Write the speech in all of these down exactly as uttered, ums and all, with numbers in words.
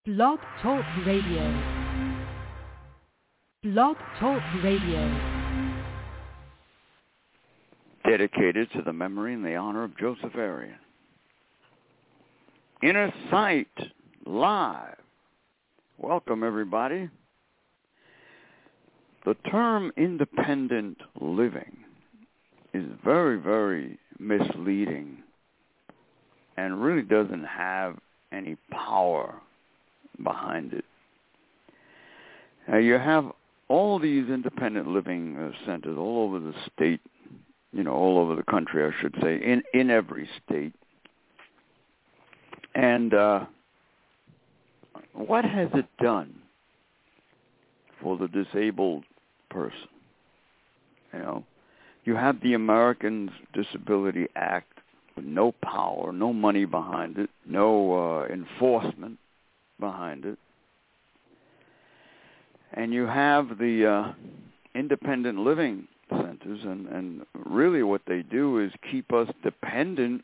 Blog Talk Radio. Blog Talk Radio. Dedicated to the memory and the honor of Joseph Arian. Inner Sight Live. Welcome, everybody. The term independent living is very, very misleading and really doesn't have any power behind it. Now, you have all these independent living uh, centers all over the state, you know, all over the country, I should say, in, in every state. And uh, what has it done for the disabled person? You know, you have the Americans Disability Act with no power, no money behind it, no uh, enforcement behind it. And you have the uh, independent living centers, and, and really what they do is keep us dependent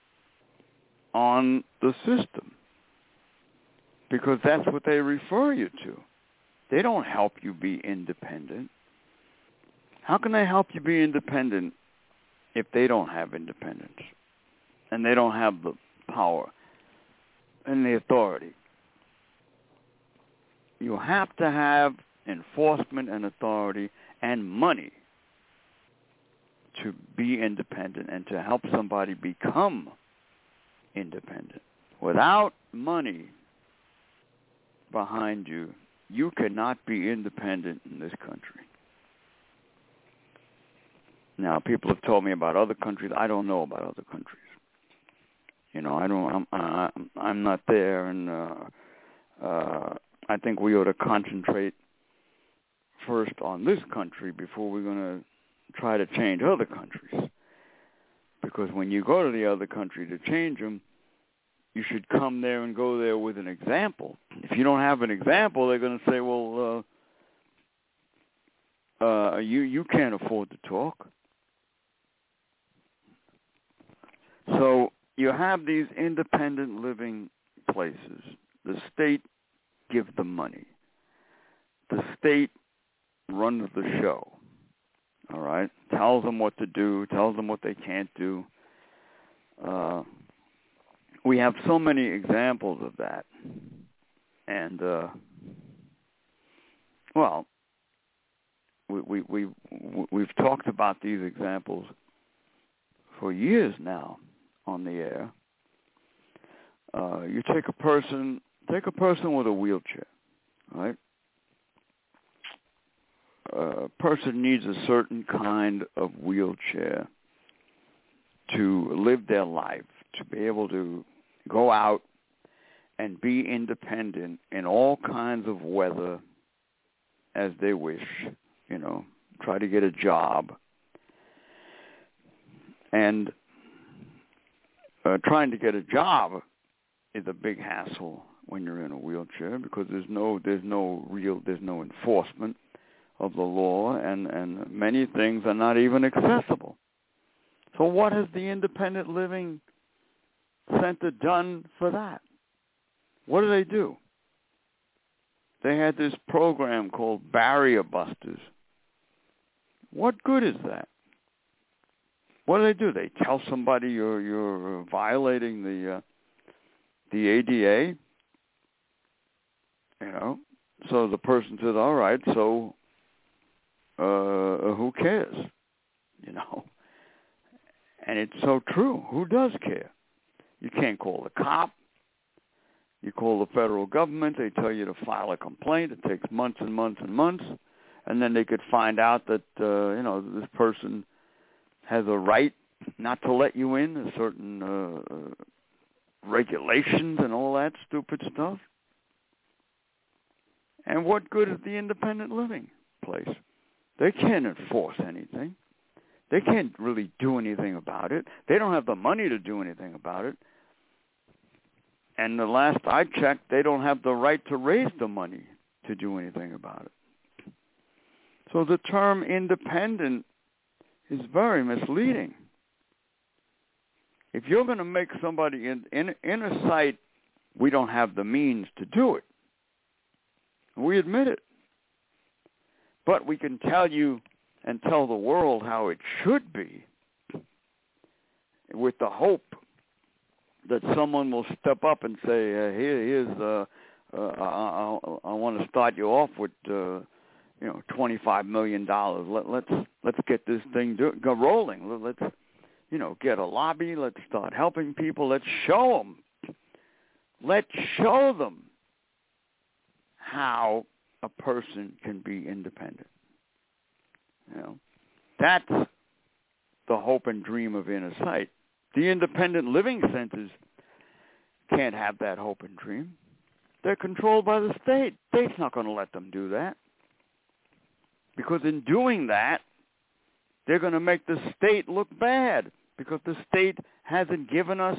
on the system, because that's what they refer you to. They don't help you be independent. How can they help you be independent if they don't have independence and they don't have the power and the authority? You have to have enforcement and authority and money to be independent and to help somebody become independent. Without money behind you, you cannot be independent in this country. Now, people have told me about other countries. I don't know about other countries. You know, I don't. I'm. I, I'm not there, and uh, uh, I think we ought to concentrate first on this country before we're going to try to change other countries. Because when you go to the other country to change them, you should come there and go there with an example. If you don't have an example, they're going to say, well, uh, uh, you, you can't afford to talk. So you have these independent living places. The state gives them money. The state runs the show. All right? Tells them what to do, tells them what they can't do. Uh, we have so many examples of that. And, uh, well, we, we, we, we've talked about these examples for years now on the air. Uh, you take a person, take a person with a wheelchair, right? A person needs a certain kind of wheelchair to live their life, to be able to go out and be independent in all kinds of weather as they wish, you know, try to get a job. And uh, trying to get a job is a big hassle when you're in a wheelchair, because there's no there's no real there's no enforcement of the law, and, and many things are not even accessible. So what has the Independent Living Center done for that? What do they do? They had this program called Barrier Busters. What good is that? What do they do? They tell somebody you're you're violating the uh, the A D A, you know. So the person says, "All right, so uh, who cares?" You know. And it's so true. Who does care? You can't call the cop. You call the federal government. They tell you to file a complaint. It takes months and months and months, and then they could find out that uh, you know this person has a right not to let you in, a certain uh, regulations and all that stupid stuff. And what good is the independent living place? They can't enforce anything. They can't really do anything about it. They don't have the money to do anything about it. And the last I checked, they don't have the right to raise the money to do anything about it. So the term independent is very misleading. If you're going to make somebody in, in inner sight, we don't have the means to do it. We admit it. But we can tell you and tell the world how it should be with the hope that someone will step up and say, uh, here, here's, uh, uh, I, I, I want to start you off with, uh, you know, twenty-five million dollars. Let, let's let's get this thing do, go rolling. Let's, you know, get a lobby. Let's start helping people. Let's show them. Let's show them how a person can be independent. You know, that's the hope and dream of Inner Sight. The independent living centers can't have that hope and dream. They're controlled by the state. State's not going to let them do that. Because in doing that, they're going to make the state look bad, because the state hasn't given us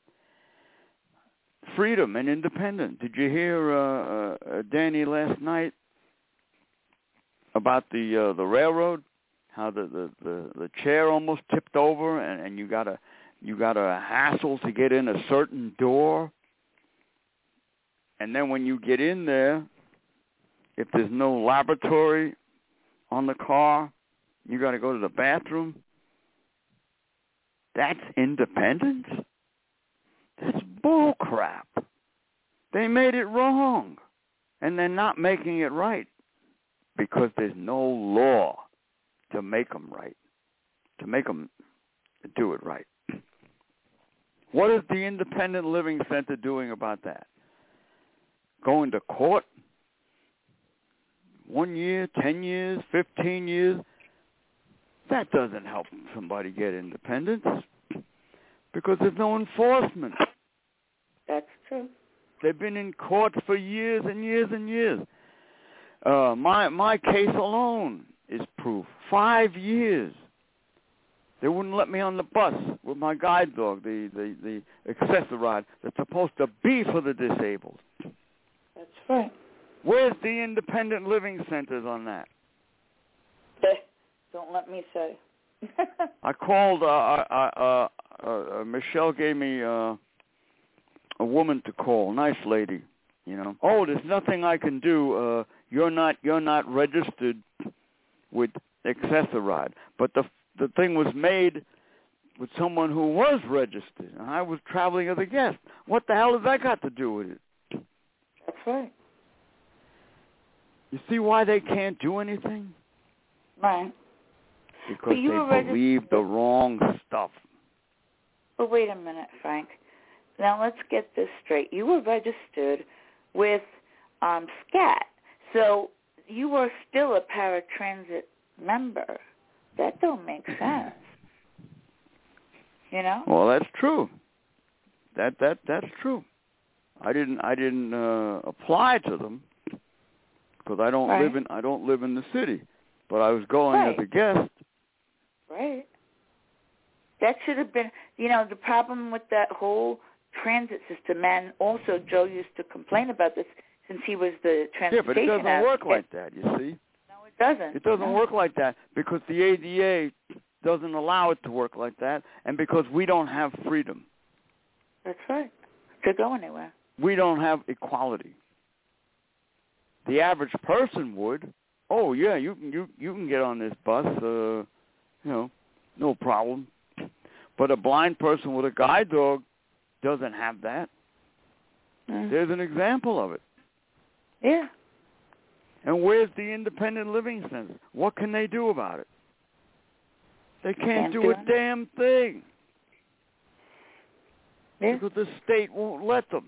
freedom and independence. Did you hear uh, uh, Danny last night about the uh, the railroad? How the, the, the, the chair almost tipped over, and, and you got a you got a hassle to get in a certain door, and then when you get in there, if there's no laboratory on the car, you got to go to the bathroom. That's independence? That's bull crap. They made it wrong, and they're not making it right because there's no law to make them right, to make them do it right. What is the Independent Living Center doing about that? Going to court? One year, ten years, fifteen years? That doesn't help somebody get independence because there's no enforcement. That's true. They've been in court for years and years and years. Uh, my my case alone is proof. Five years. They wouldn't let me on the bus with my guide dog, the, the, the accessoride that's supposed to be for the disabled. That's right. Where's the independent living centers on that? Don't let me say. I called, uh, uh, uh, uh, Michelle gave me uh, a woman to call, nice lady, you know. Oh, there's nothing I can do. Uh, you're not you're not registered with Accessoride. But the the thing was made with someone who was registered, and I was traveling as a guest. What the hell has that got to do with it? That's right. You see why they can't do anything? Right. Because they believe the wrong stuff. But wait a minute, Frank. Now let's get this straight. You were registered with um, SCAT, so you were still a paratransit member. That don't make sense. You know? Well, that's true. That that that's true. I didn't I didn't uh, apply to them because I don't right. live in I don't live in the city, but I was going right. as a guest. Right. That should have been, you know, the problem with that whole transit system, and also Joe used to complain about this since he was the transportation. Yeah, but it doesn't advocate. work like that, you see. No, it doesn't. It doesn't no. work like that because the A D A doesn't allow it to work like that, and because we don't have freedom. That's right. To go anywhere. We don't have equality. The average person would. Oh yeah, you can you you can get on this bus. Uh, you know, no problem. But a blind person with a guide dog doesn't have that. Mm. There's an example of it. Yeah. And where's the independent living center? What can they do about it? They can't, can't do, do a it. damn thing. Yeah. Because the state won't let them.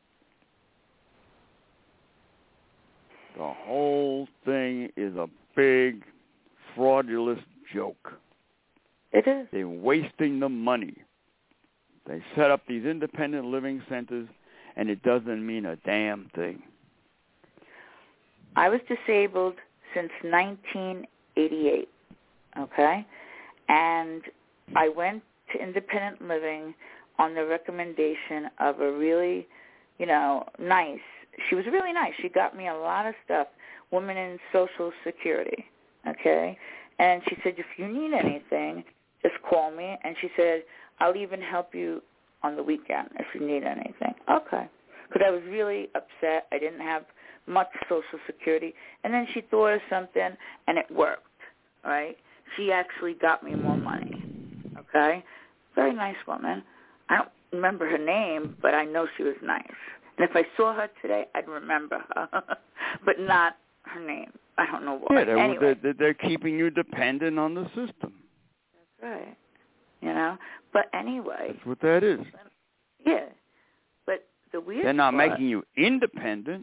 The whole thing is a big, fraudulent joke. It is. They're wasting the money. They set up these independent living centers, and it doesn't mean a damn thing. I was disabled since nineteen eighty-eight, okay? And I went to independent living on the recommendation of a really, you know, nice, she was really nice. She got me a lot of stuff, women in Social Security, okay? And she said, if you need anything, just call me. And she said, I'll even help you on the weekend if you need anything. Okay. Because I was really upset. I didn't have much Social Security. And then she thought of something, and it worked, all right? She actually got me more money, okay? Very nice woman. I don't remember her name, but I know she was nice. And if I saw her today, I'd remember her, but not her name. I don't know why. Yeah, they're, anyway. they're, they're keeping you dependent on the system. That's right. You know? But anyway. That's what that is. Yeah. But the weird They're not part, making you independent.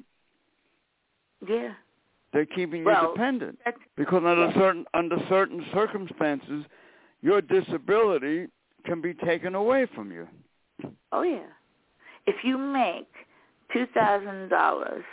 Yeah. They're keeping you well, dependent. That's, because under yeah. certain under certain circumstances, your disability can be taken away from you. Oh, yeah. If you make two thousand dollars,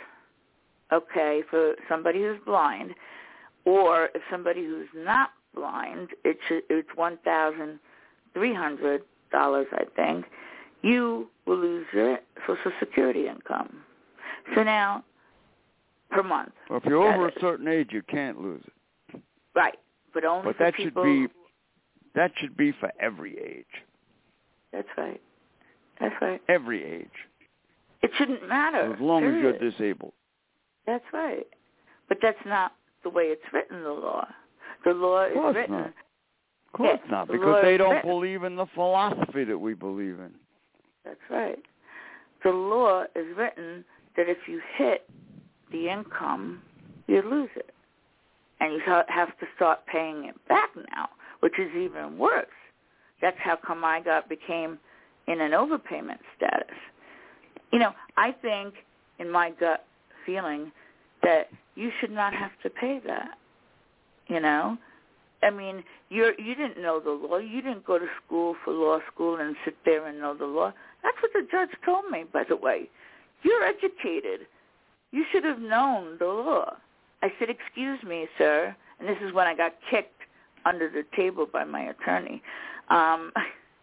okay, for somebody who's blind, or if somebody who's not blind, it should, it's one thousand three hundred dollars, I think, you will lose your Social Security income. So now, per month. Well, if you're over is. a certain age, you can't lose it. Right, but only but for that people. should be that should be for every age. That's right. That's right. Every age. It shouldn't matter. As long period. as you're disabled. That's right. But that's not the way it's written, the law. The law is written. Not. Of course yeah, not, the because they don't written. believe in the philosophy that we believe in. That's right. The law is written that if you hit the income, you lose it. And you have to start paying it back now, which is even worse. That's how come I got became in an overpayment status. You know, I think in my gut feeling that you should not have to pay that. You know? I mean, you're, you didn't know the law. You didn't go to school for law school and sit there and know the law. That's what the judge told me, by the way. You're educated. You should have known the law. I said, excuse me, sir. And this is when I got kicked under the table by my attorney. Um,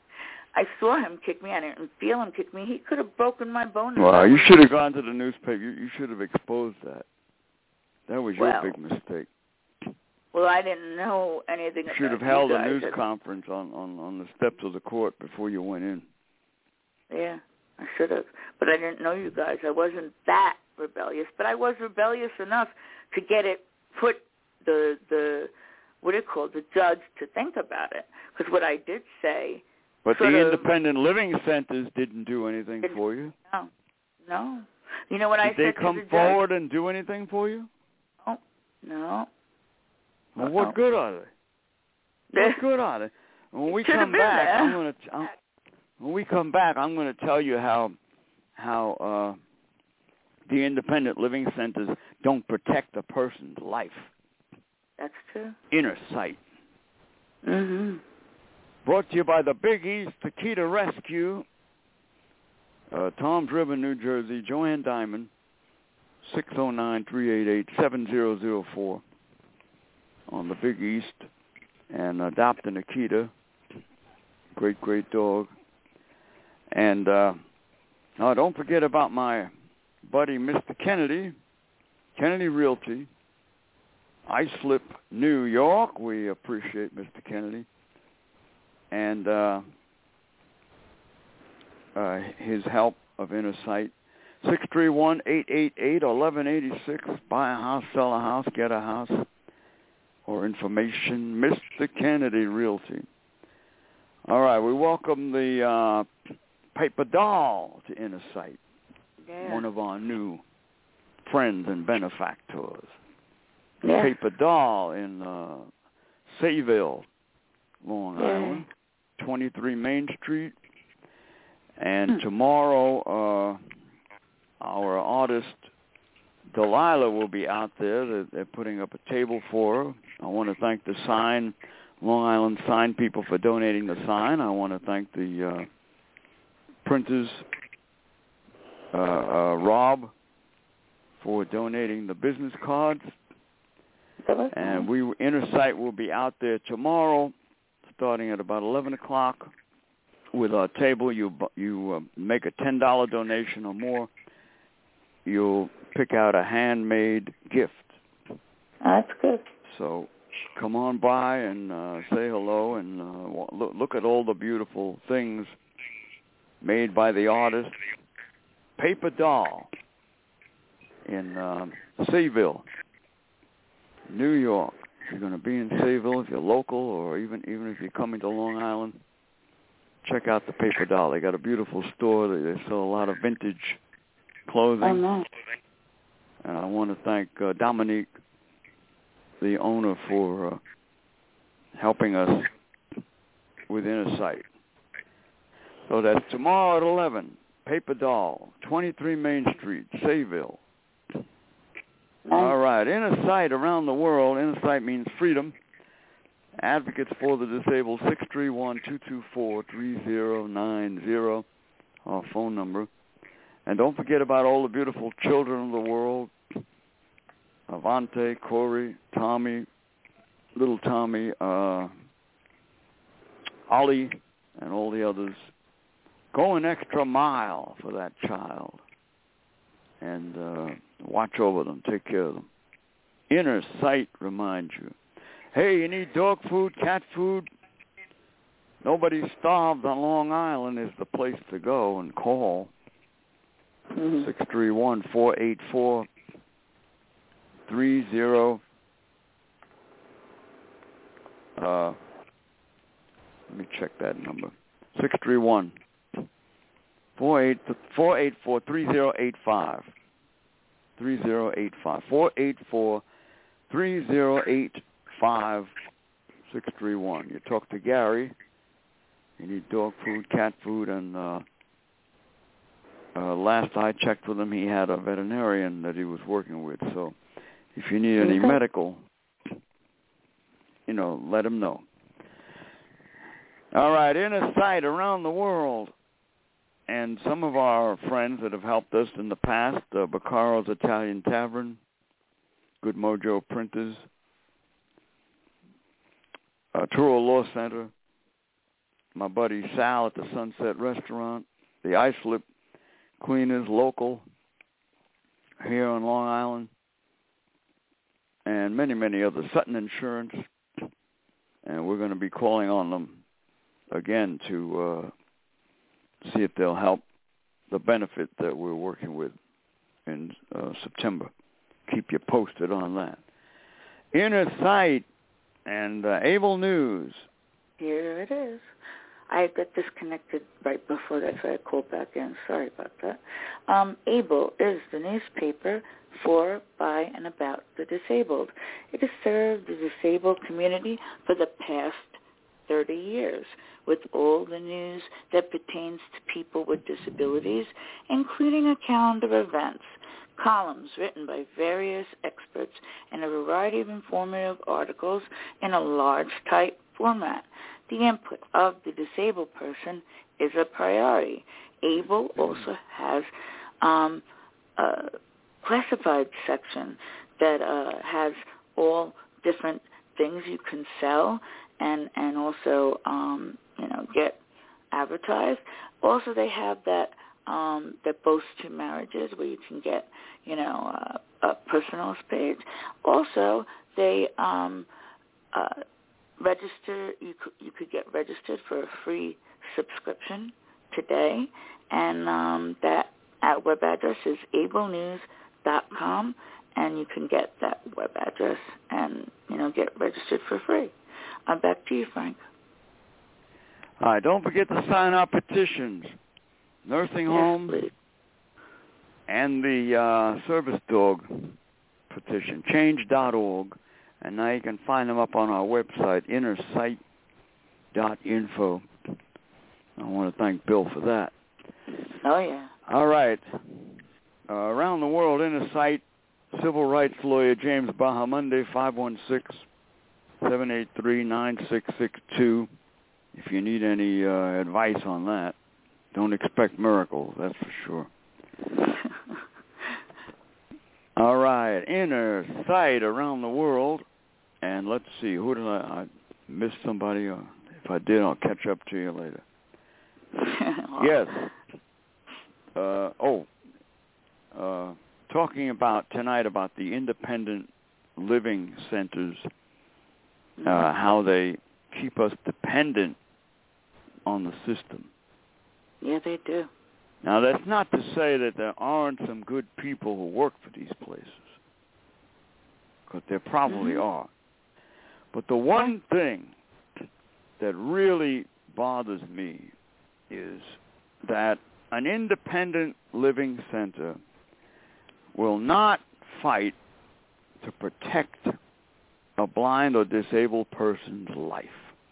I saw him kick me. I didn't feel him kick me. He could have broken my bone. Well, you should have gone to the newspaper. You, you should have exposed that. That was your well, big mistake. Well, I didn't know anything you about should have held you a guys. news conference on, on, on the steps of the court before you went in. Yeah, I should have. But I didn't know you guys. I wasn't that rebellious. But I was rebellious enough to get it put the, the what do you call it, the judge to think about it. Because what I did say... But the of, independent living centers didn't do anything didn't, for you? No. No. You know what did I said to the judge? Did they come forward and do anything for you? Oh, no. Well, Uh-oh. what good are they? What good are they? When we come back, there. I'm going to. When we come back, I'm going to tell you how how uh, the independent living centers don't protect a person's life. That's true. Inner sight. Mm-hmm. Brought to you by the Big East Takeda Rescue, uh, Tom's River, New Jersey. Joanne Diamond, six oh nine, three eight eight, seven oh oh four on the Big East, and Adopt a Nikita. Great, great dog. And uh, oh, don't forget about my buddy, Mister Kennedy, Kennedy Realty, Islip, New York. We appreciate Mister Kennedy. And uh, uh, his help of inner sight. six three one, eight eight eight, one one eight six. Buy a house, sell a house, get a house. Or information, Mister Kennedy Realty. All right, we welcome the uh, Paper Doll to Inner Sight, yeah. one of our new friends and benefactors. Yeah. Paper Doll in uh, Sayville, Long yeah. Island, twenty-three Main Street. And hmm. tomorrow, uh, our artist Delilah will be out there. They're, they're putting up a table for her. I want to thank the sign, Long Island sign people for donating the sign. I want to thank the uh, printers, uh, uh, Rob, for donating the business cards. And we, Inner Sight will be out there tomorrow, starting at about eleven o'clock, with our table. You you uh, make a ten dollars donation or more, you'll pick out a handmade gift. That's good. So come on by and uh, say hello and uh, look, look at all the beautiful things made by the artist. Paper Doll in um, Sayville, New York. If you're going to be in Sayville, if you're local, or even even if you're coming to Long Island, check out the Paper Doll. They got a beautiful store. They, they sell a lot of vintage clothing. Oh, no. And I want to thank uh, Dominique, the owner, for uh, helping us with Inner Sight. So that's tomorrow at eleven. Paper Doll, twenty-three Main Street, Sayville. Nice. All right. Inner Sight around the world. Inner Sight means freedom. Advocates for the Disabled, six three one, two two four, three zero nine zero, our phone number. And don't forget about all the beautiful children of the world, Avante, Corey, Tommy, little Tommy, uh, Ollie, and all the others. Go an extra mile for that child. And uh, watch over them, take care of them. Inner Sight reminds you. Hey, you need dog food, cat food? Nobody Starved on Long Island is the place to go and call. Mm-hmm. six three one, four eight four, three zero. Uh, let me check that number. six three one, four eight four, three zero eight five. three zero eight five. four eight four, three zero eight five, six three one. You talk to Gary. You need dog food, cat food, and uh, uh, last I checked with him, he had a veterinarian that he was working with. So if you need any okay. medical, you know, let him know. All right, Inner Sight around the world. And some of our friends that have helped us in the past, uh, Baccaro's Italian Tavern, Good Mojo Printers, uh, Truro Law Center, my buddy Sal at the Sunset Restaurant, the Islip Cleaners, local, here on Long Island, and many, many others, Sutton Insurance, and we're going to be calling on them again to uh, see if they'll help the benefit that we're working with in uh, September. Keep you posted on that. Inner Sight and uh, Able News. Here it is. I got disconnected right before that, so I called back in. Sorry about that. Um, Able is the newspaper for, by, and about the disabled. It has served the disabled community for the past thirty years with all the news that pertains to people with disabilities, including a calendar of events, columns written by various experts, and a variety of informative articles in a large type format. The input of the disabled person is a priority. Able also has um, a classified section that uh, has all different things you can sell and, and also, um, you know, get advertised. Also, they have that um, that Boast to Marriages where you can get, you know, uh, a personal page. Also, they um, uh, register. You could, you could get registered for a free subscription today, and um, that at web address is able news dot com, and you can get that web address and, you know, get registered for free. Uh, back to you, Frank. All right, don't forget to sign our petitions. Nursing yes, home please. And the uh, service dog petition, change dot org. And now you can find them up on our website, inner sight dot info. I want to thank Bill for that. Oh, yeah. All right. Uh, around the world, Inner Sight, civil rights lawyer James Bahamonde, five one six, seven eight three, nine six six two. If you need any uh, advice on that, don't expect miracles, that's for sure. All right, Inner Sight around the world. And let's see, who did I, I miss somebody? Or if I did, I'll catch up to you later. Yes. Uh, oh, uh, talking about tonight about the independent living centers, uh, how they keep us dependent on the system. Yeah, they do. Now, that's not to say that there aren't some good people who work for these places, because there probably mm-hmm. are. But the one thing that really bothers me is that an independent living center will not fight to protect a blind or disabled person's life.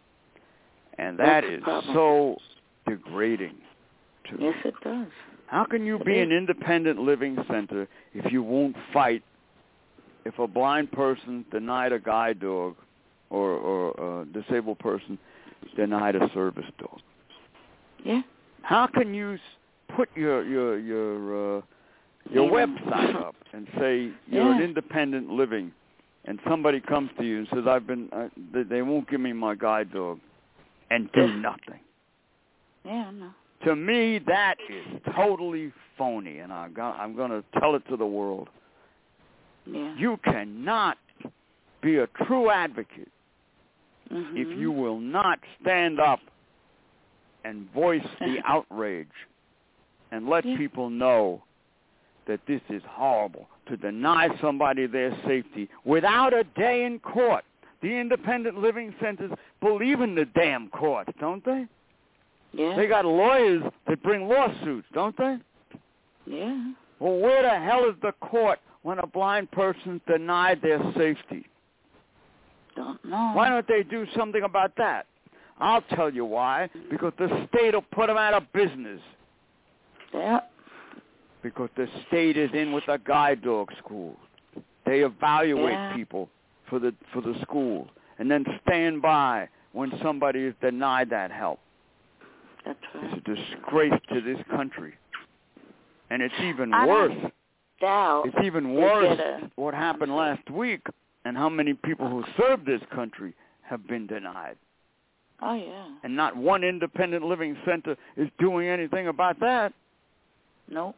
And that That's is problem. so degrading to Yes, me. it does. How can you It be is. an independent living center if you won't fight if a blind person denied a guide dog or, or a disabled person denied a service dog? Yeah. How can you put your your your uh, your Yeah. website up and say you're an Yeah. independent living, and somebody comes to you and says, "I've been uh, they, they won't give me my guide dog," and do nothing? Yeah, I know. To me, that is totally phony, and I'm going I'm going to tell it to the world. Yeah. You cannot be a true advocate mm-hmm. if you will not stand up and voice the outrage and let yeah. people know that this is horrible, to deny somebody their safety without a day in court. The independent living centers believe in the damn courts, don't they? Yeah. They got lawyers that bring lawsuits, don't they? Yeah. Well, where the hell is the court when a blind person's denied their safety? Don't know. Why don't they do something about that? I'll tell you why. Because the state will put them out of business. Yeah. Because the state is in with the guide dog schools. They evaluate yeah. people for the for the schools and then stand by when somebody is denied that help. That's right. It's a disgrace to this country. And it's even I worse. don't doubt It's even worse a, what happened last week and how many people who serve this country have been denied. Oh, yeah. And not one independent living center is doing anything about that. Nope.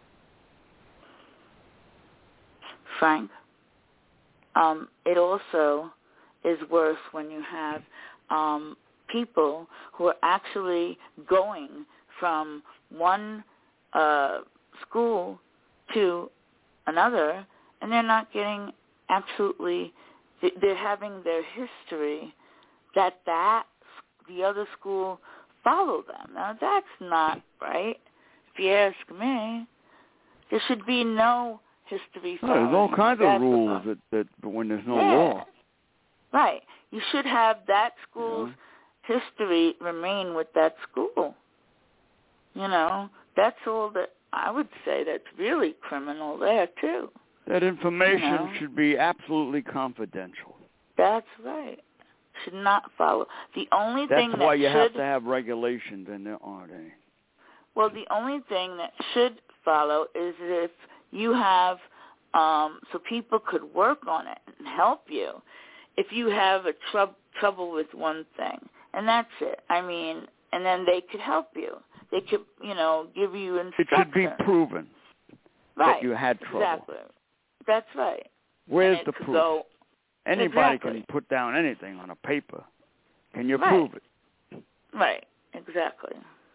Frank, um, it also is worse when you have um, people who are actually going from one uh, school to another, and they're not getting absolutely, they're having their history that that the other school follow them. Now, that's not right. If you ask me, there should be no history Oh, following. there's all kinds of That's rules that, that but when there's no yeah. law. Right. You should have that school's Yeah. history remain with that school. You know, that's all that I would say that's really criminal there, too. That information You know? should be absolutely confidential. That's right. Should not follow. The only That's thing that why you should, have to have regulations, and there aren't any. well, the only thing that should follow is if you have, um, so people could work on it and help you. If you have a trou- trouble with one thing, and that's it. I mean, and then they could help you. They could, you know, give you instructions. It should be proven right. that you had trouble. Exactly. That's right. Where's and the it could proof? Go, Anybody exactly. can put down anything on a paper. Can you right. prove it? Right. Exactly.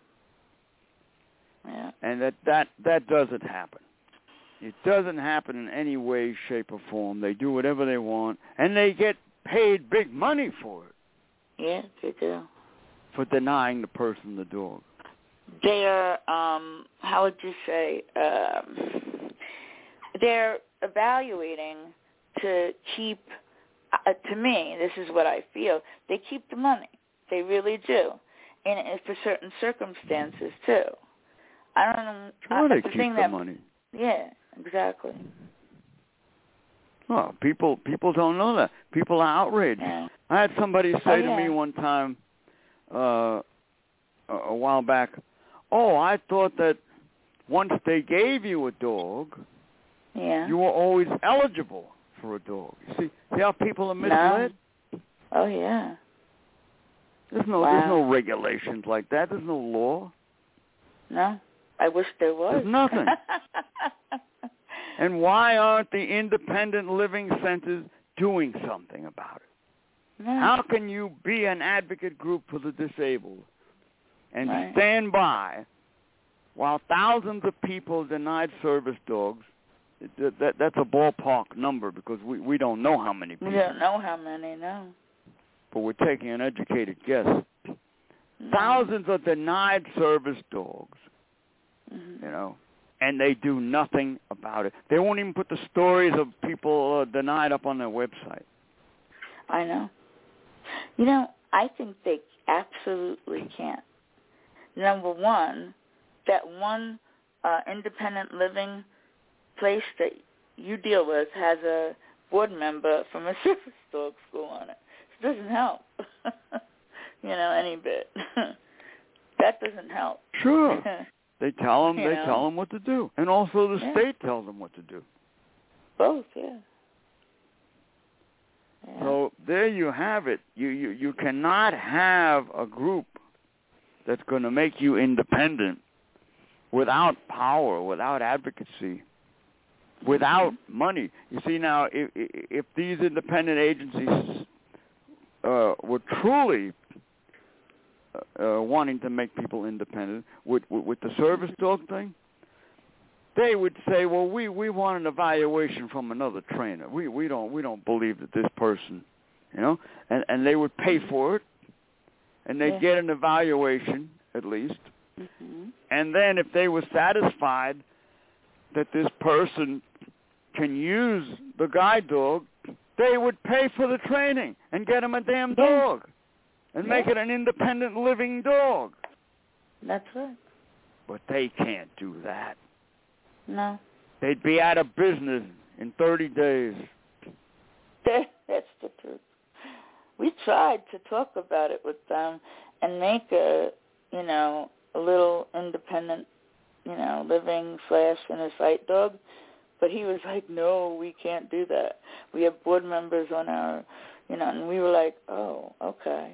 Yeah. And that, that, that doesn't happen. It doesn't happen in any way, shape, or form. They do whatever they want, and they get paid big money for it. Yeah, they do. For denying the person the dog. They're, um, how would you say, um, they're evaluating to keep, uh, to me, this is what I feel, they keep the money. They really do. And it's for certain circumstances, too. I don't know. Sure, I, they the keep thing the that, money. Yeah, exactly. Well, people people don't know that. People are outraged. Yeah. I had somebody say Oh, to yeah. me one time, uh, a, a while back, oh, I thought that once they gave you a dog, Yeah. you were always eligible for a dog. You see, see how people are misled? No. Oh, yeah. There's no Wow. there's no regulations like that. There's no law. No. I wish there was. There's nothing. And why aren't the independent living centers doing something about it? No. How can you be an advocate group for the disabled and Right. stand by while thousands of people denied service dogs. That, that, that's a ballpark number because we, we don't know how many people. We don't know how many, no. But we're taking an educated guess. Mm-hmm. Thousands are denied service dogs, mm-hmm. you know, and they do nothing about it. They won't even put the stories of people uh, denied up on their website. I know. You know, I think they absolutely can't. Number one, that one uh, independent living place that you deal with has a board member from a service dog school on it. It doesn't help, you know, any bit. That doesn't help. Sure, they tell them. they know? tell them what to do, and also the yeah. state tells them what to do. Both, yeah. yeah. So there you have it. You you you cannot have a group that's going to make you independent without power, without advocacy, without money. You see, now, if, if these independent agencies uh, were truly uh, wanting to make people independent with, with, with the service dog thing, they would say, well, we, we want an evaluation from another trainer. We we don't we don't believe that this person, you know, and, and they would pay for it, and they'd yeah. get an evaluation at least. Mm-hmm. And then if they were satisfied that this person can use the guide dog, they would pay for the training and get him a damn dog and yeah. make it an independent living dog. That's right. But they can't do that. No. They'd be out of business in thirty days. That's the truth. We tried to talk about it with them and make a, you know, a little independent, you know, living slash inner sight dog. But he was like, no, we can't do that. We have board members on our, you know, and we were like, oh, okay.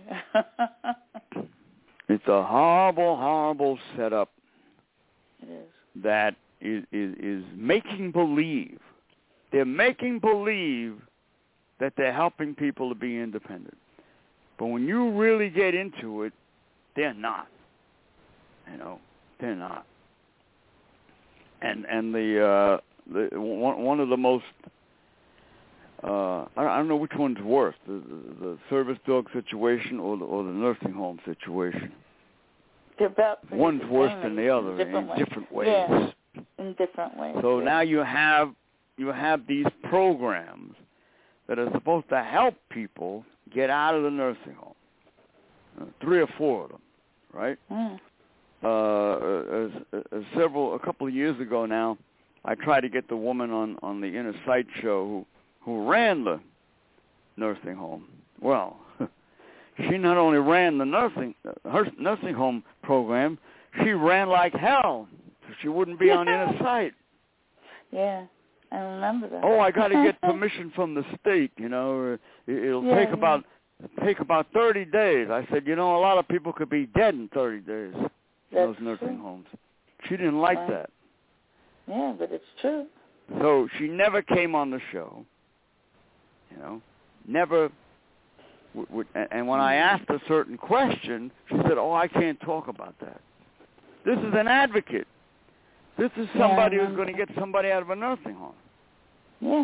It's a horrible, horrible setup. It is. That is, is, is making believe. They're making believe that they're helping people to be independent. But when you really get into it, they're not. You know, they're not. And and the uh, the one one of the most uh, I don't know which one's worse, the, the, the service dog situation or the or the nursing home situation. They're about one's the worse than the other in different, in different ways. Yeah, in different ways. So yeah. now you have you have these programs that are supposed to help people get out of the nursing home. Uh, three or four of them, right? Mm. Uh, uh, uh, several, a couple of years ago now, I tried to get the woman on, on the Inner Sight show who, who ran the nursing home. Well, she not only ran the nursing her nursing home program, she ran like hell, so she wouldn't be on Inner Sight. Yeah, I remember that. Oh, I got to get permission from the state. You know, it'll yeah, take yeah. about take about thirty days. I said, you know, a lot of people could be dead in thirty days. That's those nursing true. homes. She didn't like right. that. Yeah, but it's true. So she never came on the show. You know, never. W- w- and when I asked a certain question, she said, "Oh, I can't talk about that. This is an advocate. This is somebody yeah, who's going to get somebody out of a nursing home." Yeah.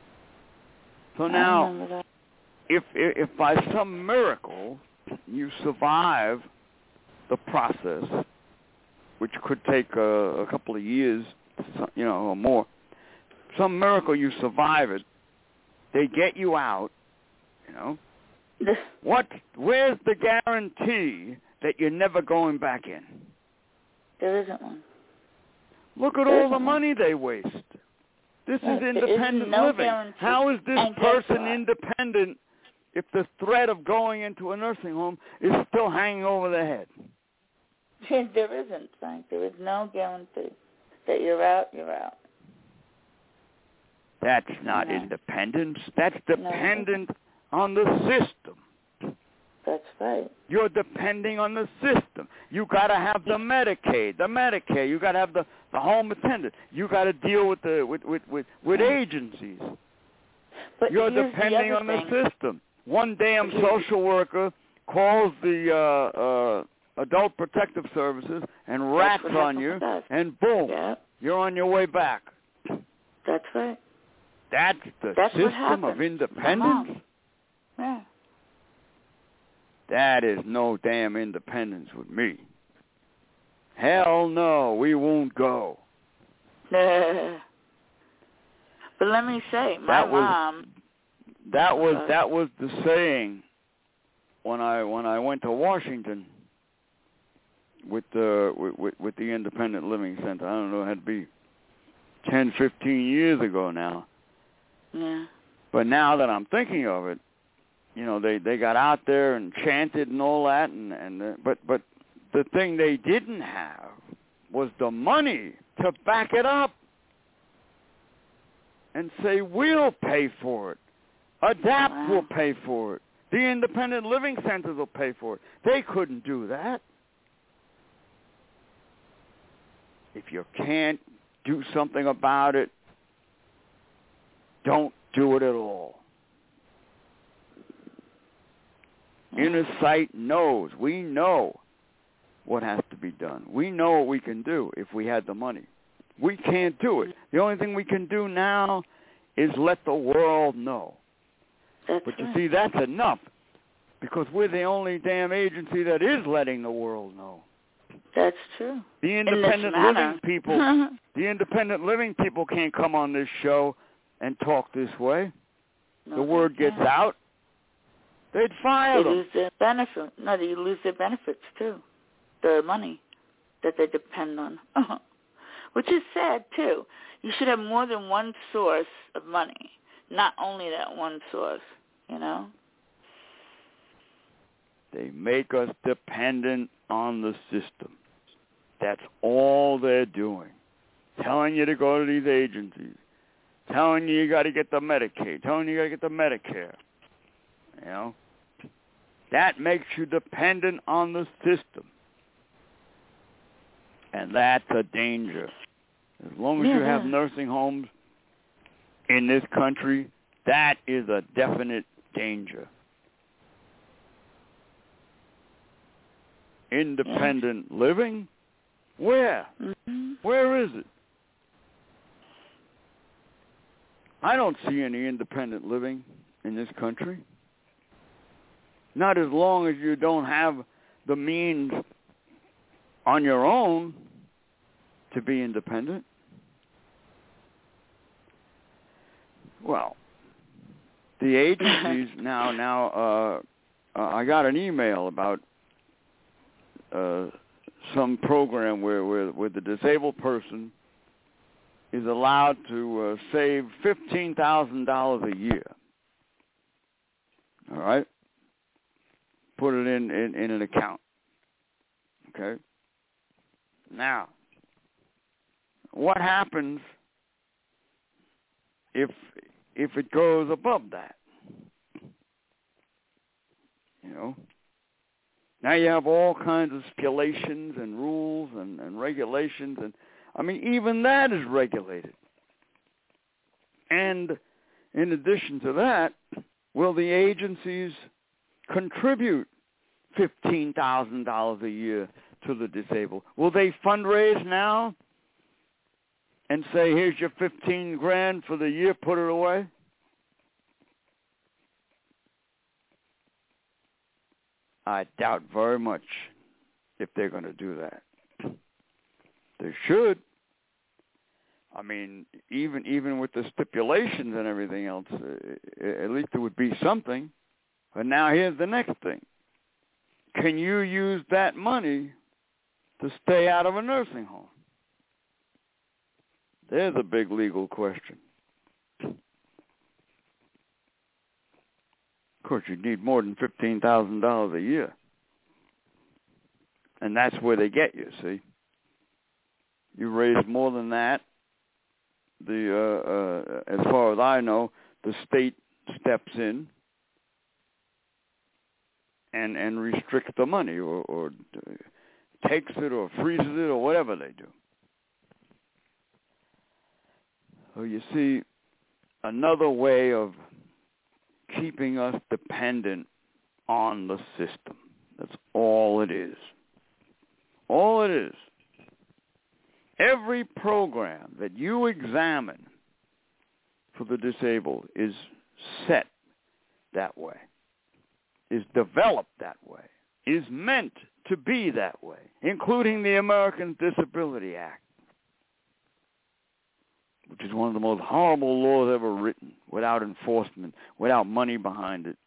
So I now, remember that. if if by some miracle you survive the process, which could take a, a couple of years, you know, or more, some miracle you survive it, they get you out, you know, what? Where's the guarantee that you're never going back in? There isn't one. Look at there all the money one. They waste. This yeah, is independent no living. Guarantee. How is this and person independent if the threat of going into a nursing home is still hanging over their head? There isn't, Frank. There is no guarantee that you're out, you're out. That's not no. independence. That's dependent no. on the system. That's right. You're depending on the system. You got to have the Medicaid, the Medicare. You got to have the, the home attendant. You got to deal with the with with with, with agencies. But You're depending the on thing. the system. One damn social worker calls the uh, uh, Adult Protective Services and rats on you, and boom, yeah. you're on your way back. That's right. That's the That's system of independence? Uh-huh. Yeah. That is no damn independence with me. Hell no, we won't go. But let me say, my that was, mom. That was uh, that was the saying when I when I went to Washington with the with, with the Independent Living Center. I don't know, it had to be ten, fifteen years ago now. Yeah. But now that I'm thinking of it, you know, they, they got out there and chanted and all that, and and uh, but but the thing they didn't have was the money to back it up and say, we'll pay for it. ADAPT wow. will pay for it. The Independent Living Centers will pay for it. They couldn't do that. If you can't do something about it, don't do it at all. Inner sight knows. We know what has to be done. We know what we can do if we had the money. We can't do it. The only thing we can do now is let the world know. That's but you right. see, that's enough, because we're the only damn agency that is letting the world know. That's true. The independent living people, the independent living people can't come on this show and talk this way. No, the word gets can't. out, they'd fire they them. lose their benefit. No, they lose their benefits too, the money that they depend on, which is sad too. You should have more than one source of money, not only that one source. You know. They make us dependent on the system. That's all they're doing. Telling you to go to these agencies. Telling you you got to get the Medicaid. Telling you you got to get the Medicare. You know? That makes you dependent on the system. And that's a danger. As long as yeah. you have nursing homes in this country, that is a definite danger. Independent yeah. living? Where? Mm-hmm. Where is it? I don't see any independent living in this country. Not as long as you don't have the means on your own to be independent. Well, the agencies now, now, uh, uh, I got an email about uh, some program where, where, where the disabled person is allowed to uh, save fifteen thousand dollars a year. All right? Put it in, in, in an account. Okay? Now, what happens if if it goes above that? You know? Now you have all kinds of stipulations and rules and, and regulations, and I mean, even that is regulated. And in addition to that, will the agencies contribute fifteen thousand dollars a year to the disabled? Will they fundraise now and say, here's your fifteen grand for the year, put it away? I doubt very much if they're going to do that. They should. I mean, even even with the stipulations and everything else, uh, at least there would be something. But now here's the next thing. Can you use that money to stay out of a nursing home? There's a big legal question. Of course, you'd need more than fifteen thousand dollars a year. And that's where they get you, see. You raise more than that, the uh, uh, as far as I know, the state steps in and and restricts the money, or, or takes it, or freezes it, or whatever they do. So you see, another way of keeping us dependent on the system. That's all it is. All it is. Every program that you examine for the disabled is set that way, is developed that way, is meant to be that way, including the American Disability Act, which is one of the most horrible laws ever written, without enforcement, without money behind it.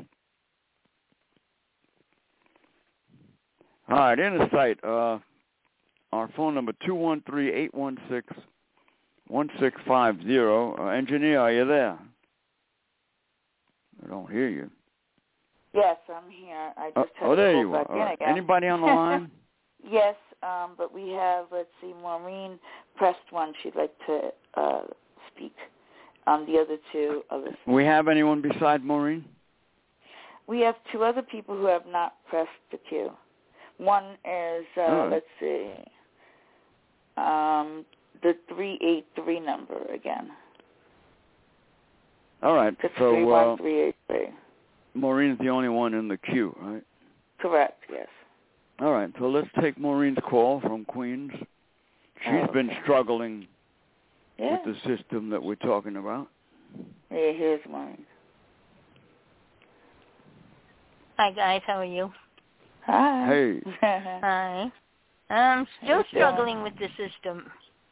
All right, Insight, uh, our phone number, two one three, eight one six, one six five zero. Uh, engineer, are you there? I don't hear you. Yes, I'm here. I just oh, had oh, to there go you back are. in Right. again. Anybody on the line? Yes, um, but we have, let's see, Maureen pressed one. She'd like to uh, speak. Um, the other two are listening. We have anyone besides Maureen? We have two other people who have not pressed the queue. One is, uh, oh. let's see, um, the three eight three number again. All right. It's so three one three eight three. Uh, Maureen's the only one in the queue, right? Correct, yes. All right, so let's take Maureen's call from Queens. She's oh, okay. been struggling yeah. with the system that we're talking about. Yeah, here's Maureen. Hi, guys. How are you? Hi. Hey. Hi. I'm still struggling with the system.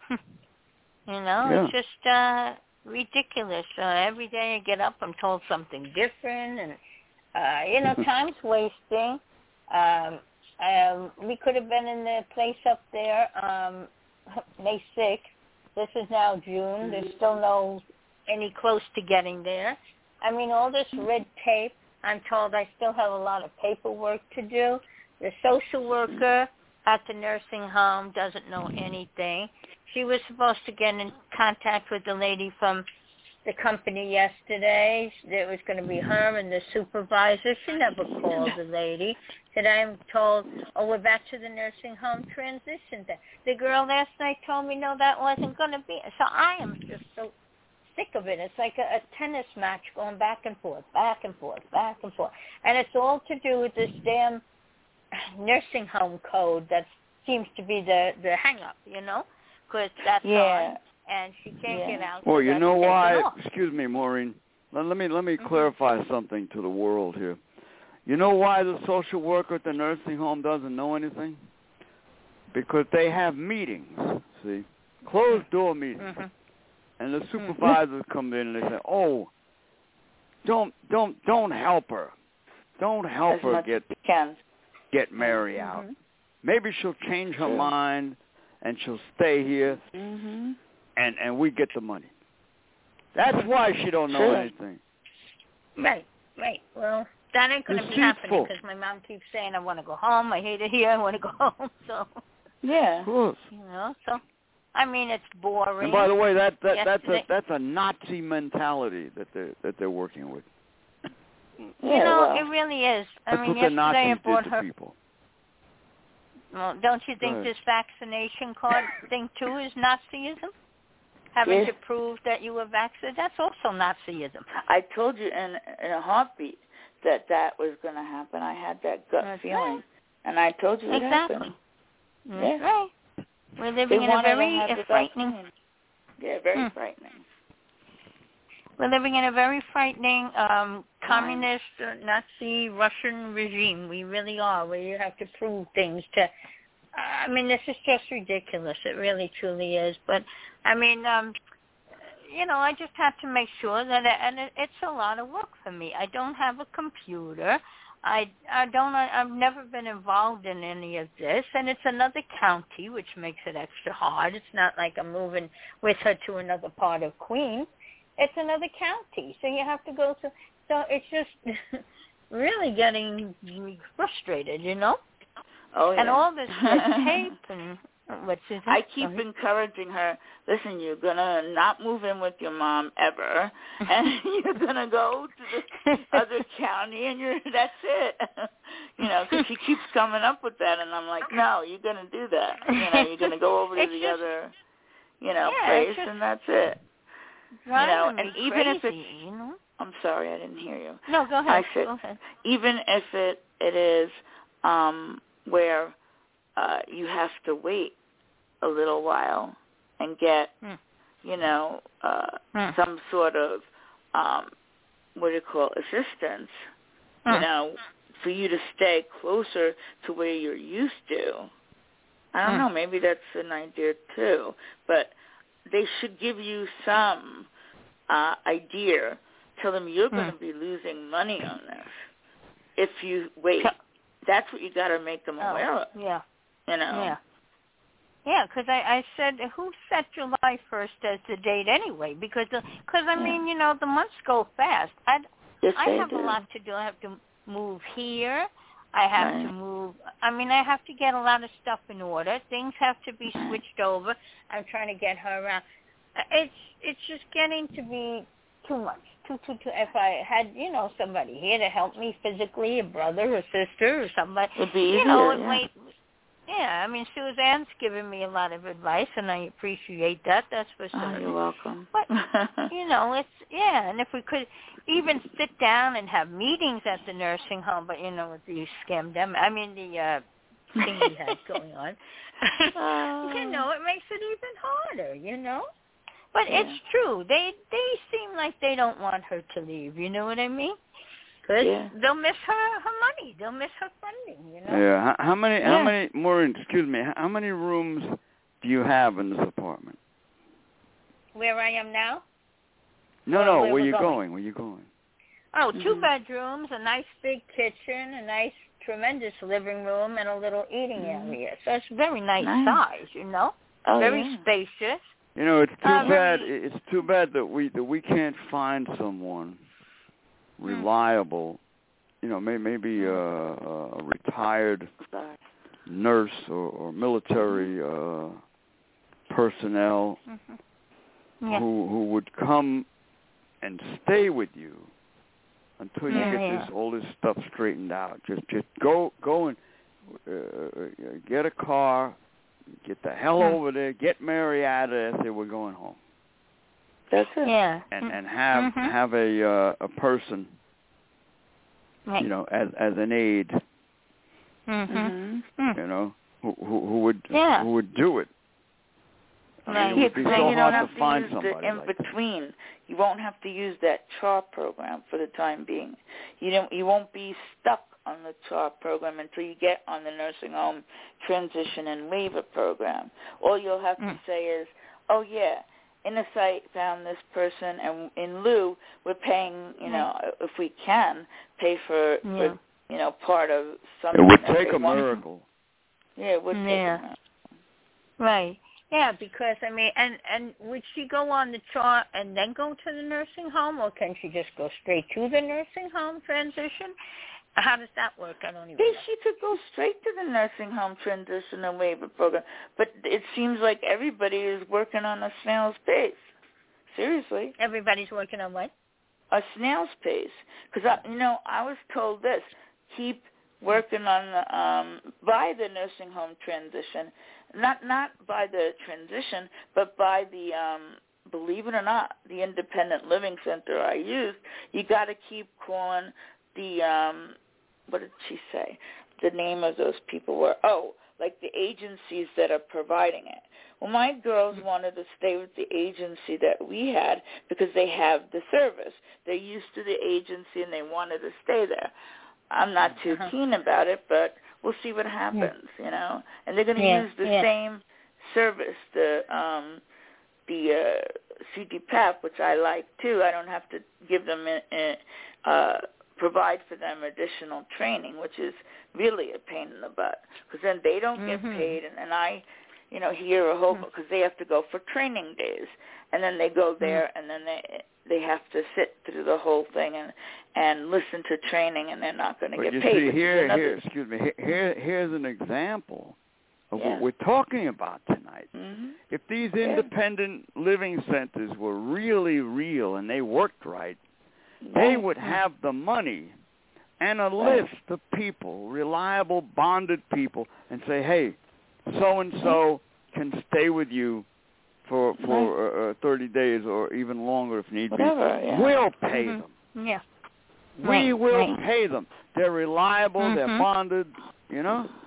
you know, yeah. it's just uh, ridiculous. Uh, every day I get up, I'm told something different, and uh, you know, time's wasting. Um, um, we could have been in the place up there um, May sixth. This is now June. There's still no any close to getting there. I mean, all this red tape. I'm told I still have a lot of paperwork to do. The social worker at the nursing home doesn't know anything. She was supposed to get in contact with the lady from the company yesterday. It was going to be her and the supervisor. She never called the lady. Said, I'm told, oh, we're back to the nursing home transition. The girl last night told me, no, that wasn't going to be. So I am just so sick of it. It's like a, a tennis match going back and forth, back and forth, back and forth. And it's all to do with this damn nursing home code that seems to be the, the hang-up, you know, because that's yeah. on, and she can't yeah. get out. Well, so you that's know why? off. Excuse me, Maureen. Let, let me let me mm-hmm. clarify something to the world here. You know why the social worker at the nursing home doesn't know anything? Because they have meetings, see, closed-door meetings. Mm-hmm. And the supervisors come in and they say, "Oh, don't, don't, don't help her. Don't help as her get get Mary mm-hmm. out. Maybe she'll change her sure. mind and she'll stay here, mm-hmm. and and we get the money." That's why she don't know sure. anything. Right, right. Well, that ain't gonna be happening because my mom keeps saying, "I want to go home. I hate it here. I want to go home." So yeah, of course. You know, so. I mean, it's boring. And by the way, that, that that's a Yesterday. that's a Nazi mentality that they that they're working with. You yeah, know, well. it really is. I That's mean, what the yesterday Nazis I bought did to her. people. Well, don't you think ahead. this vaccination card thing too is Nazism? Having yes. to prove that you were vaccinated, that's also Nazism. I told you in in a heartbeat that that was going to happen. I had that gut that's feeling, right. and I told you it exactly. happened. That's yeah. right. We're living they in a very to have a frightening. vaccine. Yeah, very hmm. frightening. We're living in a very frightening um, communist, uh, Nazi, Russian regime. We really are, where you have to prove things to. I mean, this is just ridiculous. It really, truly is. But I mean, um, you know, I just have to make sure that, it, and it, it's a lot of work for me. I don't have a computer. I I don't. I, I've never been involved in any of this, and it's another county, which makes it extra hard. It's not like I'm moving with her to another part of Queens. It's another county, so you have to go to. So it's just really getting frustrated, you know. Oh yeah. And all this red tape and what's his I keep encouraging her. Listen, you're gonna not move in with your mom ever, and you're gonna go to the other county, and you're that's it. You know, because she keeps coming up with that, and I'm like, no, you're gonna do that. You know, you're gonna go over to it's the just, other, you know, yeah, place, just and that's it. You know, and even crazy, if it's, you know? I'm sorry, I didn't hear you. No, go ahead. I said, go ahead. even if it it is um, where uh, you have to wait a little while and get, mm. you know, uh, mm. some sort of, um, what do you call, assistance, mm. you know, for you to stay closer to where you're used to. I don't mm. know, maybe that's an idea too, but they should give you some uh, idea. Tell them you're mm. going to be losing money on this if you wait. That's what you got to make them oh, aware of. Yeah. You know? Yeah. Yeah, because I, I said, who set July first as the date anyway? Because, because I yeah. mean, you know, the months go fast. I, yes, I have do. a lot to do. I have to move here. I have right. to move. I mean, I have to get a lot of stuff in order. Things have to be switched over. I'm trying to get her around. It's it's just getting to be too much. Too, too, too. If I had, you know, somebody here to help me physically, a brother or sister or somebody, it'd be easier, you know, it yeah. might. Yeah, I mean, Suzanne's given me a lot of advice, and I appreciate that. That's for certain. Oh, you're welcome. But, you know, it's, yeah, and if we could even sit down and have meetings at the nursing home, but, you know, with the scamdemic, I mean, the uh, thing we had going on, uh, you know, it makes it even harder, you know? But yeah. it's true. They they seem like they don't want her to leave, you know what I mean? Cause yeah. they'll miss her, her money. They'll miss her funding, you know. Yeah. How, how many? Yeah. How many? Maureen, excuse me. How many rooms do you have in this apartment? Where I am now? No, or no. Where, where you you going? going? Where you going? Oh, two mm-hmm. bedrooms, a nice big kitchen, a nice, tremendous living room, and a little eating mm-hmm. area. So it's very nice, nice. size, you know. Oh, very yeah. spacious. You know, it's too uh, bad. very... It's too bad that we that we can't find someone reliable. You know, may, maybe a, a retired nurse or, or military uh, personnel mm-hmm. yeah. who who would come and stay with you until you yeah, get yeah. this all this stuff straightened out. Just just go go and uh, get a car, get the hell mm. over there, get Mary out of there. Say we're going home. That's it. Yeah. And and have mm-hmm. have a uh, a person. Right. You know, as as an aide, mm-hmm. you know, who who, who would yeah. who would do it. I right. mean, it would be yeah, so you hard don't have to to find use somebody the in like between. That. You won't have to use that C H A R program for the time being. You don't. You won't be stuck on the C H A R program until you get on the nursing home transition and waiver program. All you'll have mm. to say is, "Oh yeah, Insight found this person, and in lieu, we're paying, you know, mm. if we can, pay for, yeah. for you know, part of something." It would that take they a want. miracle. Yeah, it would take yeah. a miracle. Right. Yeah, because, I mean, and, and would she go on the C H A R and then go to the nursing home, or can she just go straight to the nursing home transition? How does that work? I don't even Yeah, know. she could go straight to the nursing home transition and waiver program, but it seems like everybody is working on a snail's pace. Seriously. Everybody's working on what? A snail's pace. Because, you know, I was told this, keep working on the, um, by the nursing home transition, not not by the transition, but by the, um, believe it or not, the independent living center I used. You got to keep calling the, um, what did she say? The name of those people were, oh, like the agencies that are providing it. Well, my girls wanted to stay with the agency that we had because they have the service. They're used to the agency and they wanted to stay there. I'm not too uh-huh. keen about it, but we'll see what happens, yeah. you know. And they're going to yeah. use the yeah. same service, the um, the uh, C D P A P, which I like too. I don't have to give them a, a, uh, provide for them additional training, which is really a pain in the butt because then they don't mm-hmm. get paid, and, and I, you know, hear a whole because they have to go for training days, and then they go there, mm-hmm. and then they they have to sit through the whole thing and and listen to training, and they're not going to get you paid. See, here, another... here, excuse me, here, here's an example of yeah. what we're talking about tonight. Mm-hmm. If these yeah. independent living centers were really real and they worked right, they would have the money and a list of people, reliable, bonded people, and say, hey, so-and-so can stay with you for for uh, thirty days or even longer if need Whatever, be. Yeah. We'll pay mm-hmm. them. Yeah. We right, will right. pay them. They're reliable. Mm-hmm. They're bonded, you know?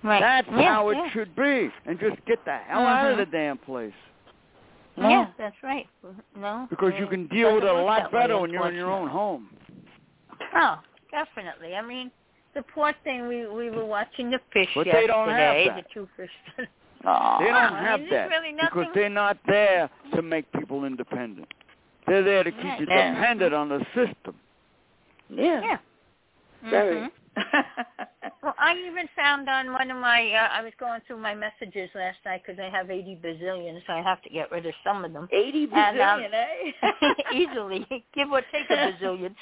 Right. That's yeah, how it yeah. should be. And just get the hell mm-hmm. out of the damn place. Yeah, yeah that's right. No. Because I you mean, can deal with it a lot better way, when you're in your own home. Oh, definitely. I mean, the poor thing, we we were watching the fish but yesterday. They don't have that. The two fish. Oh, they don't I have mean, that really because they're not there to make people independent. They're there to keep yeah, you yeah. dependent on the system. Yeah. Yeah. Very. Mm-hmm. Well, I even found on one of my, uh, I was going through my messages last night because I have eighty bazillion, so I have to get rid of some of them. eighty bazillion, and, um, eh? Easily, give or take a bazillion.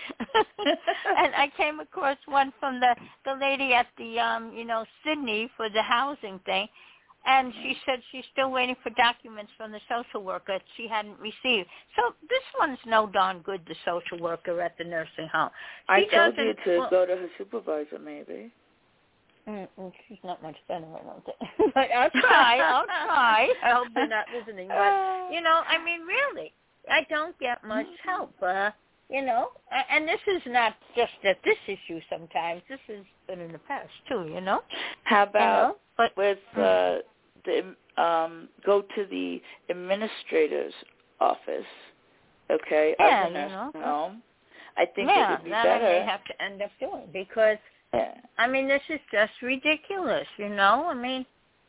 And I came across one from the, the lady at the, um, you know, Sydney for the housing thing. And she said she's still waiting for documents from the social worker that she hadn't received. So this one's no darn good, the social worker at the nursing home. She I told you to well, go to her supervisor, maybe. Mm, she's not much better, I don't think. But I'll try, I'll try. I hope they're not listening. But, you know, I mean, really, I don't get much help. Uh, you know, and this is not just at this issue sometimes. This has been in the past, too, you know. How about you know? But, with uh, the um, go to the administrator's office, okay, yeah, of the you know. nursing home? I think yeah, it would be that better. I may have to end up doing because, yeah. I mean, this is just ridiculous, you know. I mean,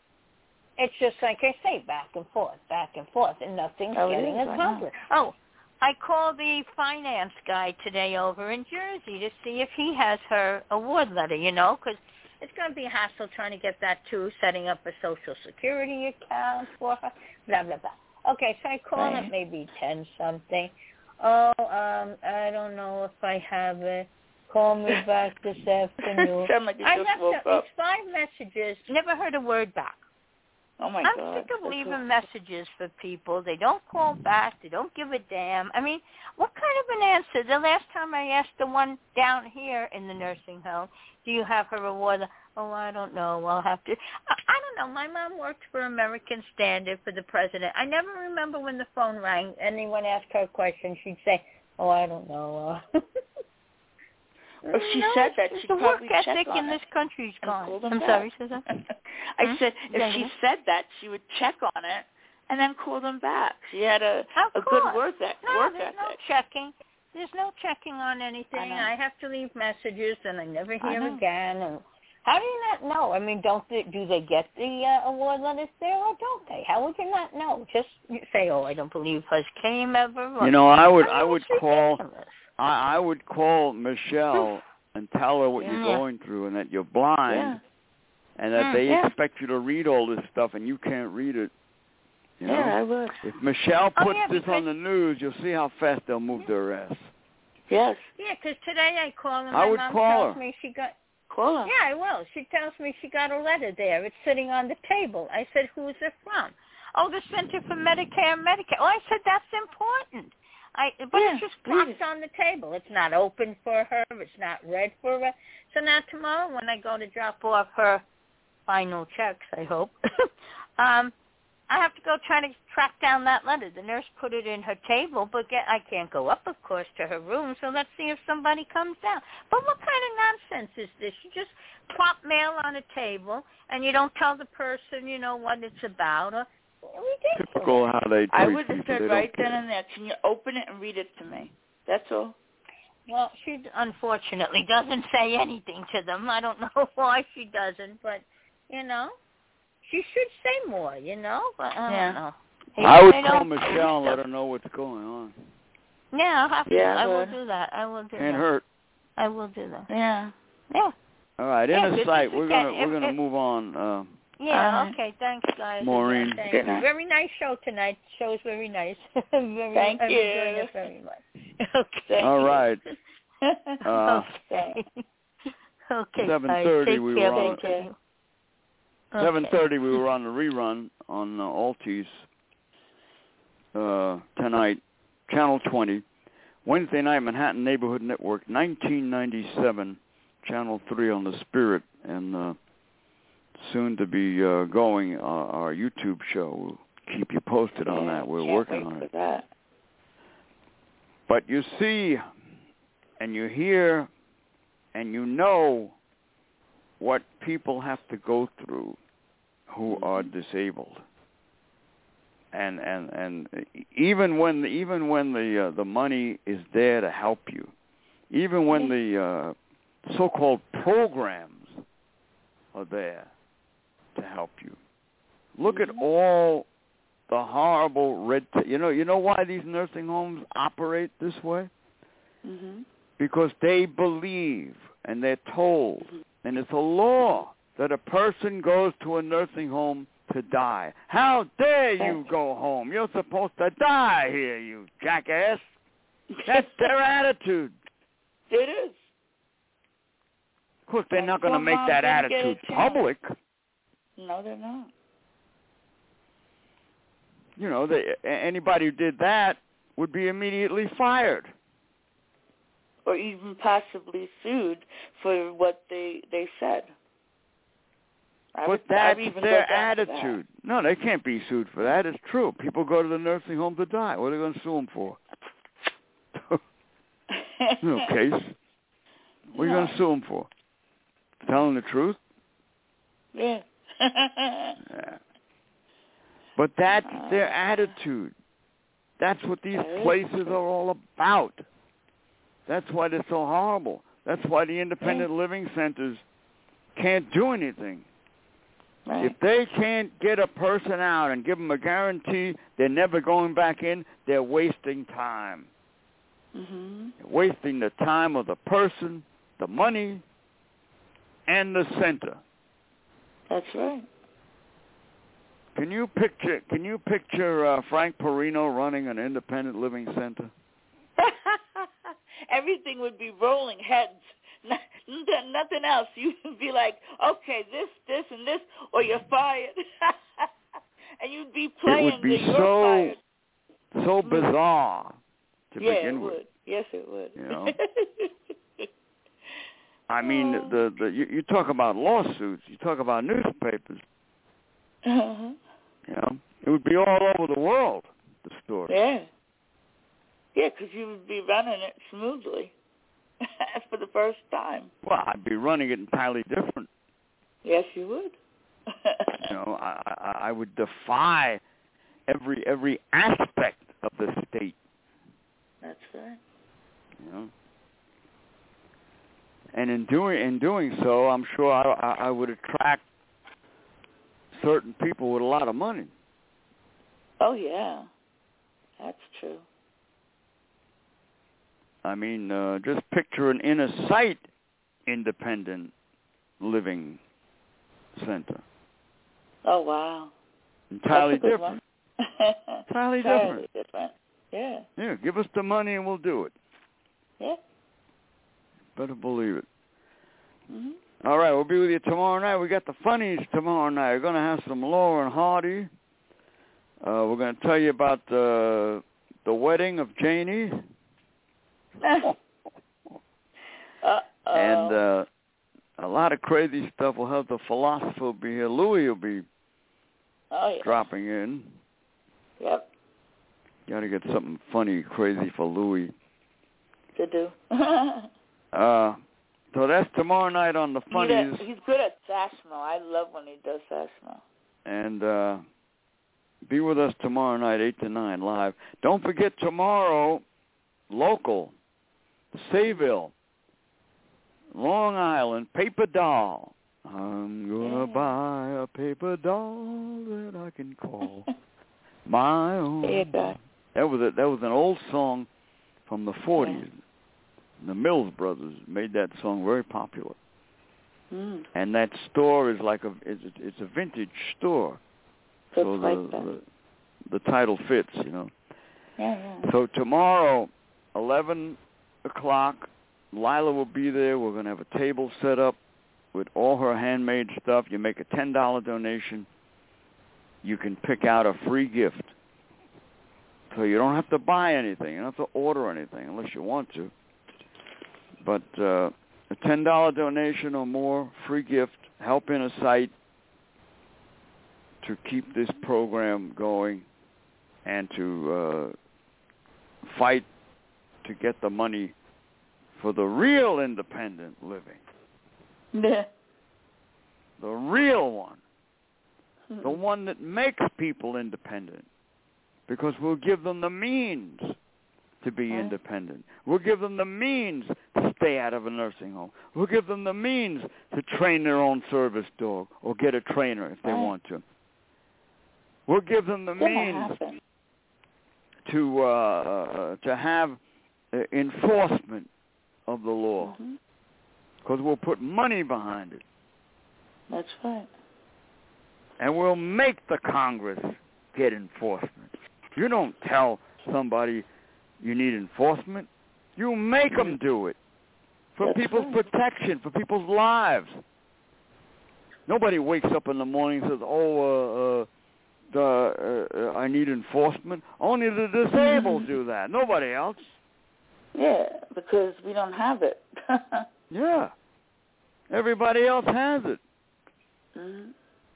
it's just like I say, back and forth, back and forth, and nothing's oh, getting is, accomplished. Oh, I called the finance guy today over in Jersey to see if he has her award letter, you know, because it's going to be a hassle trying to get that, too, setting up a Social Security account for her, blah, blah, blah. Okay, so I called right. at maybe ten-something. Oh, um, I don't know if I have it. Call me back this afternoon. Sound like you I just left woke her, up. it's five messages, never heard a word back. Oh, my I'm God. sick of That's leaving awful. messages for people. They don't call back. They don't give a damn. I mean, what kind of an answer? The last time I asked the one down here in the nursing home, do you have her award? Oh, I don't know. I'll have to. I, I don't know. My mom worked for American Standard for the president. I never remember when the phone rang. Anyone asked her a question, she'd say, oh, I don't know. Uh, If she no, said that, she'd the probably work check ethic on in it this country's and gone. call them I'm back. sorry, Susan. I Hmm? said if Yeah, she yeah. said that, she would check on it and then call them back. She had a Of a course. good work, that, no, work there's ethic. no checking. There's no checking on anything. I I, know. have to leave messages, and I never I hear know. again. And how do you not know? I mean, don't they, do they get the uh, award letters there, or don't they? How would you not know? Just say, oh, I don't believe Hus came ever. Or, You know, I would I, mean, I would it's call ridiculous. I, I would call Michelle and tell her what Yeah. you're going through and that you're blind Yeah. and that Mm, they yeah. expect you to read all this stuff and you can't read it. You know? Yeah, I would. If Michelle Oh, puts yeah, this because- on the news, you'll see how fast they'll move Yeah. their ass. Yes. Yeah, because today I called and I my would mom call tells her. me she got. Call her. Yeah, I will. She tells me she got a letter there. It's sitting on the table. I said, who's it from? Oh, the Center for Medicare and Medicaid. Oh, I said, that's important. I, but Yeah, it's just read propped it. on the table. It's not open for her. It's not read for her. So now tomorrow when I go to drop off her final checks, I hope, um, I have to go try to track down that letter. The nurse put it in her table, but get, I can't go up, of course, to her room, so let's see if somebody comes down. But what kind of nonsense is this? You just plop mail on a table, and you don't tell the person, you know, what it's about. Or, ridiculous. Typical how they treat I would have people. said They right don't then care. and there, can you open it and read it to me? That's all. Well, she unfortunately doesn't say anything to them. I don't know why she doesn't, but, you know, she should say more, you know, but I Yeah. don't know. I would They call don't- Michelle and let her know what's going on. Yeah, I'll have to. Yeah, I will but- do that. I will do Can't that. hurt. I will do that. Yeah. Yeah. All right, Yeah, in a this sight. is We're okay. gonna we're If- gonna if- move on. Uh, Yeah, All right. okay. Thanks, guys. Maureen. Again, thank Good you. night. Very nice show tonight. Show's very nice. very, Thank I'm you. enjoying it very much. Okay. Thank all you. right. Uh, okay. Okay. seven guys. thirty Take we care, were on. both of you. Seven Okay. thirty we were on the rerun on uh, Altis uh, tonight, Channel twenty, Wednesday night Manhattan Neighborhood Network, nineteen ninety-seven, Channel three on the Spirit, and uh, soon to be uh, going uh, our YouTube show. We'll keep you posted on Yeah, that. We're can't working wait on for it. that. But you see, and you hear, and you know what people have to go through who mm-hmm. are disabled. And and and even when the, even when the uh, the money is there to help you, even when the uh, so-called programs are there to help you, look mm-hmm. at all the horrible red tape. You know, you know why these nursing homes operate this way? Mm-hmm. Because they believe and they're told, mm-hmm. and it's a law that a person goes to a nursing home to die. How dare you go home? You're supposed to die here, you jackass. That's their attitude. It is. Of course, they're And not going to make moms that didn't get attitude a chance. public. No, they're not. You know, they, anybody who did that would be immediately fired. Or even possibly sued for what they, they said. I But would, that's even their go down to attitude. No, they can't be sued for that. It's true. People go to the nursing home to die. What are they going to sue them for? No case. What are you No. going to sue them for? Telling the truth? Yeah. Yeah. But that's Uh, their attitude. That's what these that is places true. are all about. That's why they're so horrible. That's why the independent Yeah. living centers can't do anything. Right. If they can't get a person out and give them a guarantee they're never going back in, they're wasting time. Mm-hmm. They're wasting the time of the person, the money, and the center. That's right. Can you picture? Can you picture uh, Frank Perino running an independent living center? Everything would be rolling heads. Nothing else. You'd be like, okay, this, this, and this, or you're fired. And you'd be playing it would be the you're so fired. so bizarre to yeah, begin it with. would. Yes, it would. You know, I mean, the the you, you talk about lawsuits, you talk about newspapers. Uh-huh. You know, it would be all over the world. The story. Yeah. Yeah, because you would be running it smoothly for the first time. Well, I'd be running it entirely different. Yes, you would. You know, I, I, I would defy every every aspect of the state. That's right. You know, and in doing in doing so, I'm sure I, I, I would attract certain people with a lot of money. Oh yeah, that's true. I mean, uh, just picture an inner sight independent living center. Oh wow, Entirely that's a good different. One. Entirely, Entirely different. different. Yeah. Yeah, give us the money and we'll do it. Yeah. Better believe it. Mhm. All right, we'll be with you tomorrow night. We got the funnies tomorrow night. We're going to have some Laura and Hardy. Uh, we're going to tell you about uh, the wedding of Janie. Uh-oh. And uh, a lot of crazy stuff. We'll have the philosopher will be here. Louis will be oh, yeah. dropping in. Yep. Got to get something funny, crazy for Louis. To do. uh, so that's tomorrow night on the funnies. He's, he's good at Sashmo. I love when he does Sashmo. And uh, be with us tomorrow night, eight to nine, live. Don't forget tomorrow, local, Sayville, Long Island, paper doll. I'm going to yeah. buy a paper doll that I can call my own. There you go. That was a, that was an old song from the forties. Yeah. The Mills Brothers made that song very popular. Mm. And that store is like a it's, it's a vintage store. Just so like the, that. the the title fits, you know. Yeah, yeah. So tomorrow, eleven o'clock, Lila will be there. We're going to have a table set up with all her handmade stuff. You make a ten dollars donation, you can pick out a free gift. So you don't have to buy anything. You don't have to order anything unless you want to. But uh, a ten dollars donation or more, free gift, help in a site to keep this program going and to uh, fight to get the money for the real independent living. Yeah. the real one, Mm-hmm. the one that makes people independent, because we'll give them the means to be right. independent. We'll give them the means to stay out of a nursing home. We'll give them the means to train their own service dog or get a trainer if they right. want to. We'll give them the it's gonna means happen. to uh, to have uh, enforcement of the law, because mm-hmm. we'll put money behind it. That's right. And we'll make the Congress get enforcement. You don't tell somebody you need enforcement. You make them do it for That's people's right. protection, for people's lives. Nobody wakes up in the morning and says, oh, uh, uh, the, uh, I need enforcement. Only the disabled do that. Nobody else. Yeah, because we don't have it. Yeah. Everybody else has it. Mm-hmm.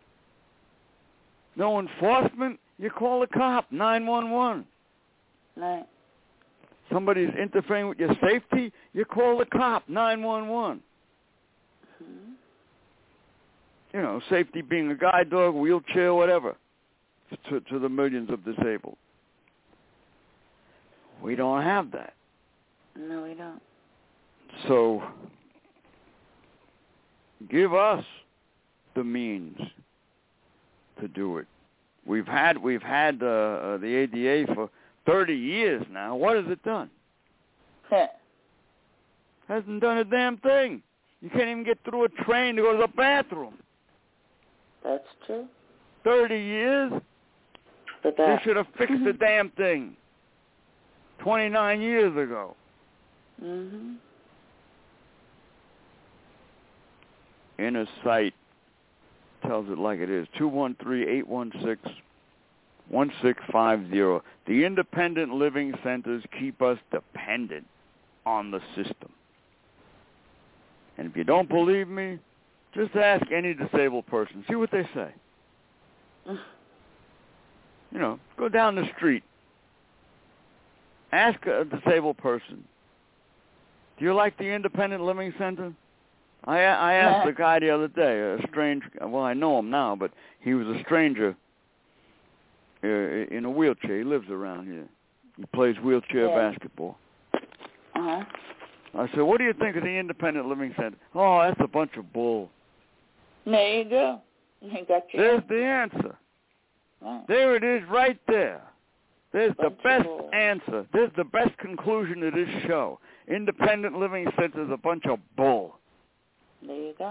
No enforcement, you call the cop, nine one one. Right. Somebody's interfering with your safety, you call the cop, nine one one. Mm-hmm. You know, safety being a guide dog, wheelchair, whatever, to, to the millions of disabled. We don't have that. No, we don't. So, give us the means to do it. We've had we've had uh, uh, the A D A for thirty years now. What has it done? Hasn't done a damn thing. You can't even get through a train to go to the bathroom. That's true. Thirty years? But They that, should have fixed the damn thing twenty-nine years ago. mm-hmm. Inner Sight tells it like it is. two one three, eight one six, one six five zero. The independent living centers keep us dependent on the system. And if you don't believe me, just ask any disabled person. See what they say. You know, go down the street. Ask a disabled person, do you like the independent living center? I, I asked the guy the other day, a strange, well, I know him now, but he was a stranger uh, in a wheelchair. He lives around here. He plays wheelchair yeah. basketball. Uh-huh. I said, what do you think of the independent living center? Oh, that's a bunch of bull. There you go. You got your There's the answer. right. There it is right there. There's the Bunch of best bull. answer. There's the best conclusion to this show. Independent living center is a bunch of bull. There you go.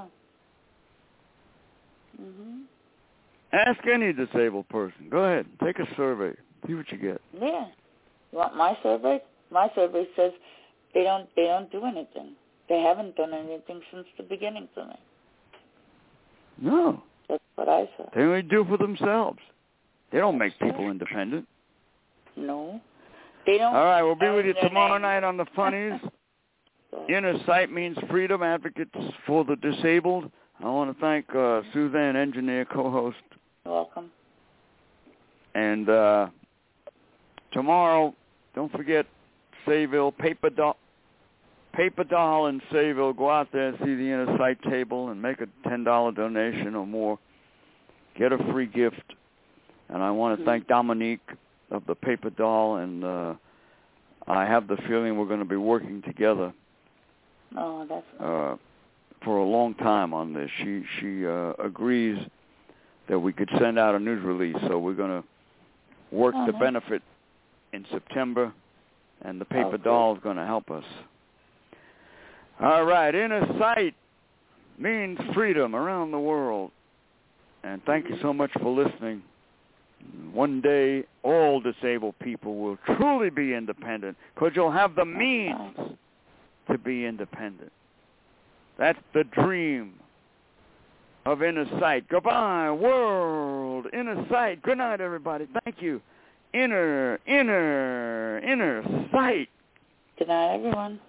Mhm. Ask any disabled person. Go ahead. Take a survey. See what you get. Yeah. You want my survey? My survey says they don't they don't do anything. They haven't done anything since the beginning for me. No. That's what I said. They only do for themselves. They don't make That's people right. independent. No. They don't. All right, we'll be own with you their tomorrow name. night on the Funnies. Inner Sight means freedom, advocates for the disabled. I want to thank uh, Suzanne, engineer, co-host. You're welcome. And uh, tomorrow, don't forget Sayville, Paper Doll, Paper Doll in Sayville. Go out there and see the Inner Sight table and make a ten dollar donation or more. Get a free gift. And I want to Mm-hmm. thank Dominique of the Paper Doll, and uh, I have the feeling we're going to be working together Oh, that's uh, for a long time on this. She she uh, agrees that we could send out a news release, so we're going to work oh, the nice. benefit in September, and the Paper Oh, Doll is going to help us. All right, Inner Sight means freedom around the world. And thank you so much for listening. One day, all disabled people will truly be independent because you'll have the means to be independent. That's the dream of Inner Sight. Goodbye, world. Inner Sight. Good night, everybody. Thank you. Inner, inner, inner sight. Good night, everyone.